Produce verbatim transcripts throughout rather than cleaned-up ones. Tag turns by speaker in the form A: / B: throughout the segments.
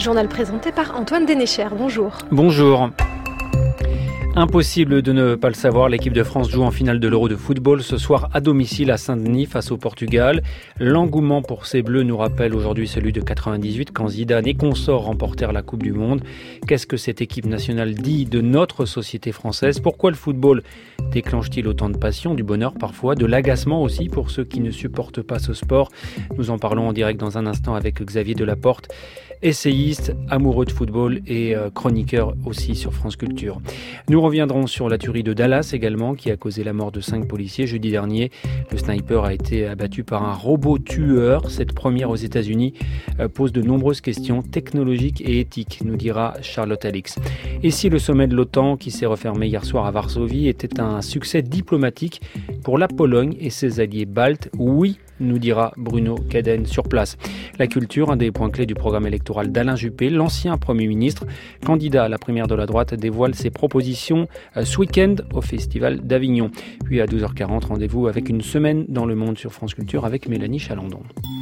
A: journal présenté par Antoine Dénéchère. Bonjour.
B: Bonjour. Impossible de ne pas le savoir, l'équipe de France joue en finale de l'Euro de football ce soir à domicile à Saint-Denis face au Portugal. L'engouement pour ces Bleus nous rappelle aujourd'hui celui de quatre-vingt-dix-huit quand Zidane et consorts remportèrent la Coupe du Monde. Qu'est-ce que cette équipe nationale dit de notre société française ? Pourquoi le football déclenche-t-il autant de passion, du bonheur parfois, de l'agacement aussi pour ceux qui ne supportent pas ce sport ? Nous en parlons en direct dans un instant avec Xavier Delaporte, essayiste, amoureux de football et chroniqueur aussi sur France Culture. Nous reviendrons sur la tuerie de Dallas également, qui a causé la mort de cinq policiers jeudi dernier. Le sniper a été abattu par un robot tueur. Cette première aux États-Unis pose de nombreuses questions technologiques et éthiques, nous dira Charlotte Alix. Et si le sommet de l'OTAN, qui s'est refermé hier soir à Varsovie, était un succès diplomatique pour la Pologne et ses alliés baltes, oui, nous dira Bruno Caden sur place. La culture, un des points clés du programme électoral d'Alain Juppé, l'ancien Premier ministre, candidat à la primaire de la droite, dévoile ses propositions ce week-end au Festival d'Avignon. Puis à douze heures quarante, rendez-vous avec une semaine dans le monde sur France Culture avec Mélanie Chalandon.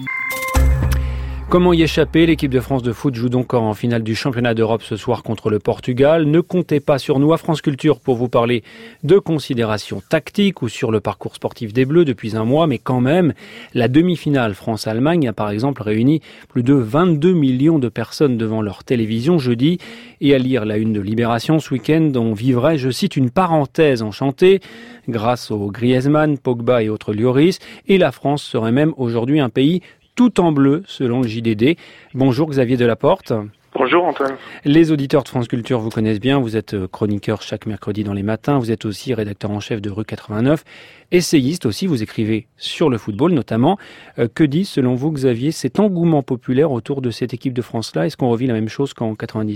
B: Comment y échapper ? L'équipe de France de foot joue donc en finale du championnat d'Europe ce soir contre le Portugal. Ne comptez pas sur nous à France Culture pour vous parler de considérations tactiques ou sur le parcours sportif des Bleus depuis un mois, mais quand même, la demi-finale France-Allemagne a par exemple réuni plus de vingt-deux millions de personnes devant leur télévision jeudi. Et à lire la une de Libération ce week-end, on vivrait, je cite, une parenthèse enchantée grâce aux Griezmann, Pogba et autres Lloris. Et la France serait même aujourd'hui un pays tout en bleu, selon le J D D. Bonjour Xavier Delaporte.
C: Bonjour Antoine.
B: Les auditeurs de France Culture vous connaissent bien, vous êtes chroniqueur chaque mercredi dans les matins, vous êtes aussi rédacteur en chef de Rue quatre-vingt-neuf, essayiste aussi, vous écrivez sur le football notamment. Euh, que dit selon vous Xavier cet engouement populaire autour de cette équipe de France-là ? Est-ce qu'on revit la même chose qu'en quatre-vingt-dixhuit ?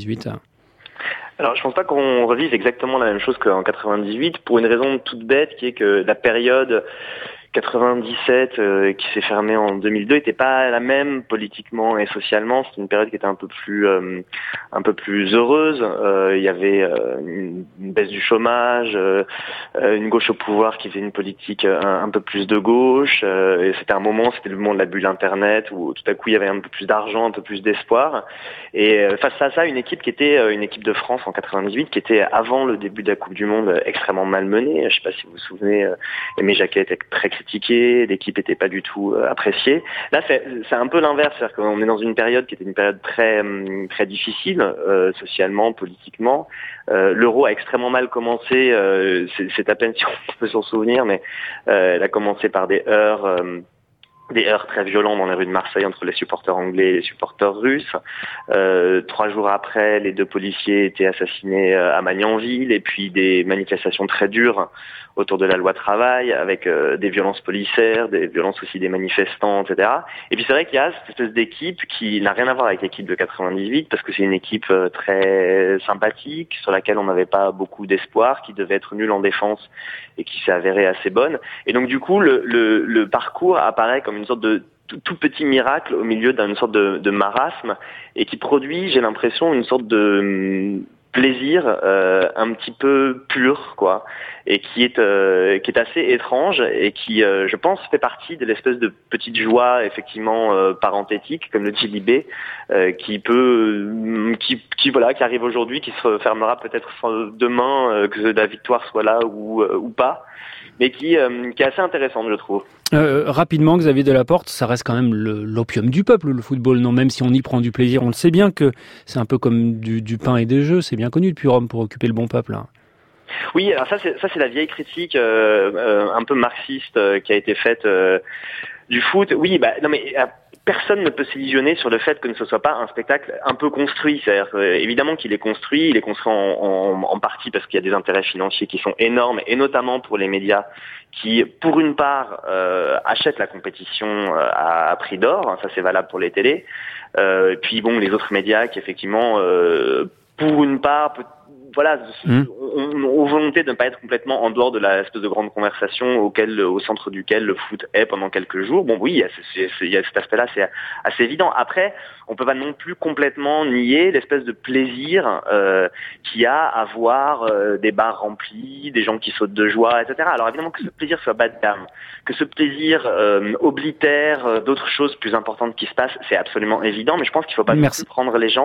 C: Alors, je pense pas qu'on revive exactement la même chose qu'en quatre-vingt-dix-huit, pour une raison toute bête, qui est que la période quatre-vingt-dix-sept euh, qui s'est fermée en deux mille deux était pas la même politiquement et socialement. C'était une période qui était un peu plus euh, un peu plus heureuse. Euh, il y avait euh, une, une baisse du chômage, euh, une gauche au pouvoir qui faisait une politique un, un peu plus de gauche. Euh, et c'était un moment, c'était le moment de la bulle Internet où tout à coup il y avait un peu plus d'argent, un peu plus d'espoir. Et euh, face à ça, une équipe qui était euh, une équipe de France en quatre-vingt-dix-huit, qui était avant le début de la Coupe du Monde extrêmement malmenée. Je sais pas si vous vous souvenez, euh, Aimé Jacquet était très critiqué, l'équipe était pas du tout euh, appréciée. Là, c'est, c'est un peu l'inverse, c'est-à-dire qu'on est dans une période qui était une période très très difficile, euh, socialement, politiquement. Euh, l'euro a extrêmement mal commencé, euh, c'est, c'est à peine si on peut s'en souvenir, mais euh, elle a commencé par des heurts. Euh, des heurts très violents dans les rues de Marseille entre les supporters anglais et les supporters russes. Euh, trois jours après, les deux policiers étaient assassinés à Magnanville, et puis des manifestations très dures autour de la loi travail, avec euh, des violences policières, des violences aussi des manifestants, et cetera. Et puis c'est vrai qu'il y a cette espèce d'équipe qui n'a rien à voir avec l'équipe de quatre-vingt-dix-huit, parce que c'est une équipe euh, très sympathique, sur laquelle on n'avait pas beaucoup d'espoir, qui devait être nulle en défense et qui s'est avérée assez bonne. Et donc du coup, le, le, le parcours apparaît comme une sorte de tout, tout petit miracle au milieu d'une sorte de, de marasme, et qui produit, j'ai l'impression, une sorte de hum, plaisir euh, un petit peu pur, quoi, et qui est euh, qui est assez étrange, et qui, euh, je pense, fait partie de l'espèce de petite joie, effectivement, euh, parenthétique, comme le dit Libé, euh, qui peut, euh, qui, qui voilà, qui arrive aujourd'hui, qui se fermera peut-être demain, euh, que la victoire soit là ou euh, ou pas, mais qui euh, qui est assez intéressante, je trouve.
B: Euh, rapidement, Xavier Delaporte, ça reste quand même le, l'opium du peuple, le football, non ? Même si on y prend du plaisir, on le sait bien que c'est un peu comme du, du pain et des jeux, c'est bien connu depuis Rome pour occuper le bon peuple. Hein.
C: Oui, alors ça c'est ça c'est la vieille critique euh, euh, un peu marxiste euh, qui a été faite euh, du foot. Oui, bah non mais euh, personne ne peut s'illusionner sur le fait que ce soit pas un spectacle un peu construit. C'est-à-dire euh, évidemment qu'il est construit, il est construit en, en, en partie parce qu'il y a des intérêts financiers qui sont énormes, et notamment pour les médias qui, pour une part, euh, achètent la compétition euh, à, à prix d'or. Ça c'est valable pour les télés. Euh, et puis bon, les autres médias qui effectivement, euh, pour une part, peut- voilà, mmh. ont, ont volonté de ne pas être complètement en dehors de la espèce de grande conversation auquel, au centre duquel le foot est pendant quelques jours. Bon, oui, il y a, c'est, c'est, il y a cet aspect-là, c'est assez évident. Après, on peut pas non plus complètement nier l'espèce de plaisir euh, qu'il y a à voir euh, des bars remplis, des gens qui sautent de joie, et cetera. Alors évidemment que ce plaisir soit bas de gamme, que ce plaisir euh, oblitère euh, d'autres choses plus importantes qui se passent, c'est absolument évident. Mais je pense qu'il faut pas non plus prendre les gens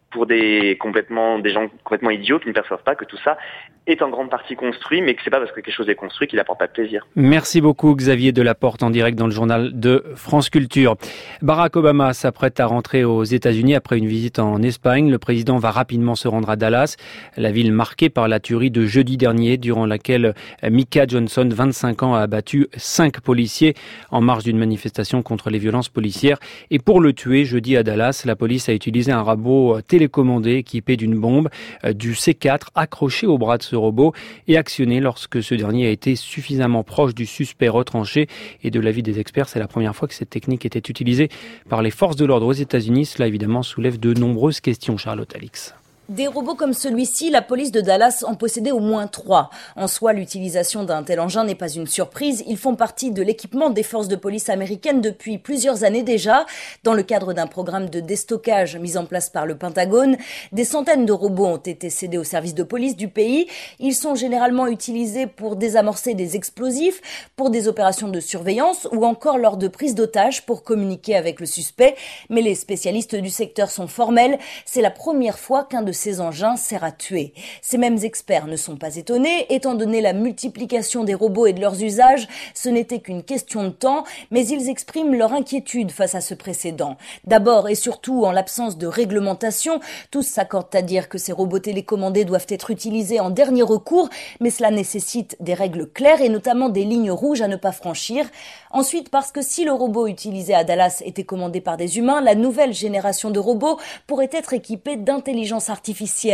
C: pour des complètement des gens complètement idiots qui ne perçoivent pas que tout ça est en grande partie construit, mais que c'est pas parce que quelque chose est construit qu'il apporte pas de plaisir.
B: Merci beaucoup Xavier Delaporte en direct dans le journal de France Culture. Barack Obama s'apprête à rentrer aux États-Unis après une visite en Espagne. Le président va rapidement se rendre à Dallas, la ville marquée par la tuerie de jeudi dernier, durant laquelle Micah Johnson, vingt-cinq ans, a abattu cinq policiers en marge d'une manifestation contre les violences policières. Et pour le tuer, jeudi à Dallas, la police a utilisé un robot télécommandé équipé d'une bombe du C quatre accroché au bras de ce robot et actionné lorsque ce dernier a été suffisamment proche du suspect retranché. Et de l'avis des experts, c'est la première fois que cette technique était utilisée par les forces de l'ordre aux États-Unis. Cela évidemment soulève de nombreuses questions, Charlotte Alix.
D: Des robots comme celui-ci, la police de Dallas en possédait au moins trois. En soi, l'utilisation d'un tel engin n'est pas une surprise. Ils font partie de l'équipement des forces de police américaines depuis plusieurs années déjà. Dans le cadre d'un programme de déstockage mis en place par le Pentagone, des centaines de robots ont été cédés aux services de police du pays. Ils sont généralement utilisés pour désamorcer des explosifs, pour des opérations de surveillance ou encore lors de prise d'otages pour communiquer avec le suspect. Mais les spécialistes du secteur sont formels. C'est la première fois qu'un de ces engins sert à tuer. Ces mêmes experts ne sont pas étonnés, étant donné la multiplication des robots et de leurs usages, ce n'était qu'une question de temps, mais ils expriment leur inquiétude face à ce précédent. D'abord et surtout, en l'absence de réglementation, tous s'accordent à dire que ces robots télécommandés doivent être utilisés en dernier recours, mais cela nécessite des règles claires et notamment des lignes rouges à ne pas franchir. Ensuite, parce que si le robot utilisé à Dallas était commandé par des humains, la nouvelle génération de robots pourrait être équipée d'intelligence artificielle.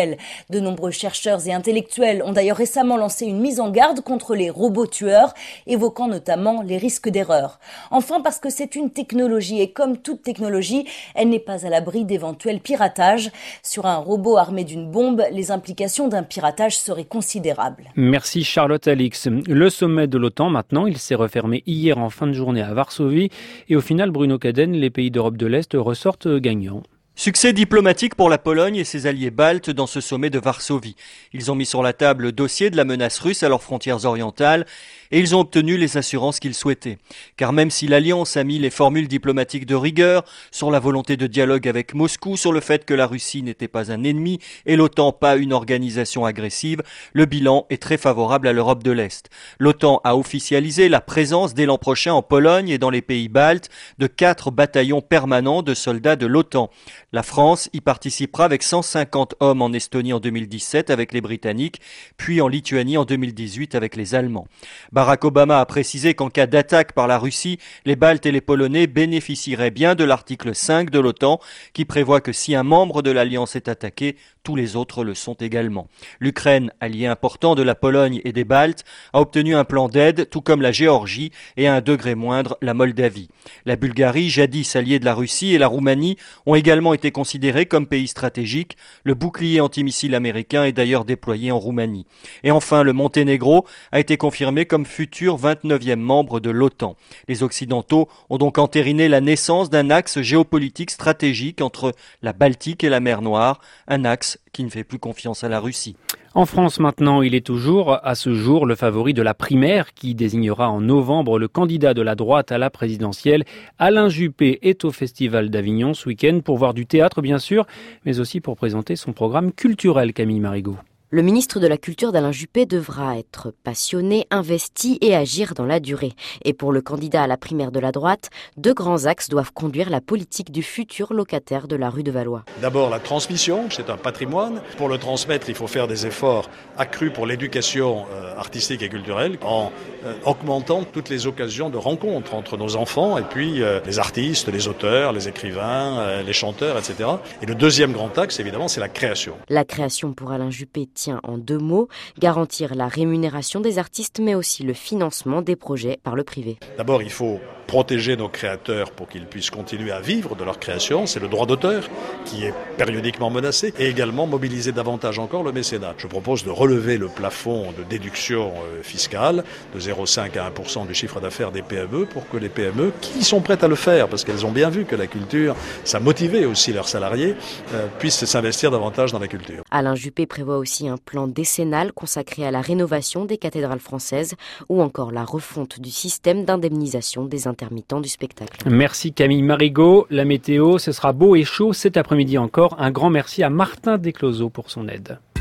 D: De nombreux chercheurs et intellectuels ont d'ailleurs récemment lancé une mise en garde contre les robots tueurs, évoquant notamment les risques d'erreur. Enfin, parce que c'est une technologie et comme toute technologie, elle n'est pas à l'abri d'éventuels piratages. Sur un robot armé d'une bombe, les implications d'un piratage seraient considérables.
B: Merci Charlotte Alix. Le sommet de l'OTAN maintenant, il s'est refermé hier en fin de journée à Varsovie et au final, Bruno Cadenne, les pays d'Europe de l'Est ressortent gagnants.
E: Succès diplomatique pour la Pologne et ses alliés baltes dans ce sommet de Varsovie. Ils ont mis sur la table le dossier de la menace russe à leurs frontières orientales et ils ont obtenu les assurances qu'ils souhaitaient. Car même si l'Alliance a mis les formules diplomatiques de rigueur sur la volonté de dialogue avec Moscou, sur le fait que la Russie n'était pas un ennemi et l'OTAN pas une organisation agressive, le bilan est très favorable à l'Europe de l'Est. L'OTAN a officialisé la présence dès l'an prochain en Pologne et dans les pays baltes de quatre bataillons permanents de soldats de l'OTAN. La France y participera avec cent cinquante hommes en Estonie en deux mille dix-sept avec les Britanniques, puis en Lituanie en deux mille dix-huit avec les Allemands. Barack Obama a précisé qu'en cas d'attaque par la Russie, les Baltes et les Polonais bénéficieraient bien de l'article cinq de l'OTAN qui prévoit que si un membre de l'Alliance est attaqué, tous les autres le sont également. L'Ukraine, allié important de la Pologne et des Baltes, a obtenu un plan d'aide, tout comme la Géorgie et à un degré moindre la Moldavie. La Bulgarie, jadis alliée de la Russie, et la Roumanie ont également été considérés comme pays stratégiques. Le bouclier antimissile américain est d'ailleurs déployé en Roumanie. Et enfin, le Monténégro a été confirmé comme futur vingt-neuvième membre de l'OTAN. Les Occidentaux ont donc entériné la naissance d'un axe géopolitique stratégique entre la Baltique et la mer Noire, un axe qui ne fait plus confiance à la Russie.
B: En France maintenant, il est toujours, à ce jour, le favori de la primaire qui désignera en novembre le candidat de la droite à la présidentielle. Alain Juppé est au Festival d'Avignon ce week-end pour voir du théâtre bien sûr, mais aussi pour présenter son programme culturel, Camille Marigot.
F: Le ministre de la Culture d'Alain Juppé devra être passionné, investi et agir dans la durée. Et pour le candidat à la primaire de la droite, deux grands axes doivent conduire la politique du futur locataire de la rue de Valois.
G: D'abord la transmission, c'est un patrimoine. Pour le transmettre, il faut faire des efforts accrus pour l'éducation euh, artistique et culturelle en euh, augmentant toutes les occasions de rencontre entre nos enfants et puis euh, les artistes, les auteurs, les écrivains, euh, les chanteurs, et cetera. Et le deuxième grand axe, évidemment, c'est la création.
F: La création pour Alain Juppé tient en deux mots, garantir la rémunération des artistes mais aussi le financement des projets par le privé.
G: D'abord, il faut protéger nos créateurs pour qu'ils puissent continuer à vivre de leur création. C'est le droit d'auteur qui est périodiquement menacé et également mobiliser davantage encore le mécénat. Je propose de relever le plafond de déduction fiscale de zéro virgule cinq à un pour cent du chiffre d'affaires des P M E pour que les P M E qui sont prêtes à le faire parce qu'elles ont bien vu que la culture, ça motivait aussi leurs salariés, euh, puissent s'investir davantage dans la culture.
F: Alain Juppé prévoit aussi un un plan décennal consacré à la rénovation des cathédrales françaises ou encore la refonte du système d'indemnisation des intermittents du spectacle.
B: Merci Camille Marigot. La météo, ce sera beau et chaud cet après-midi encore. Un grand merci à Martin Descloseaux pour son aide.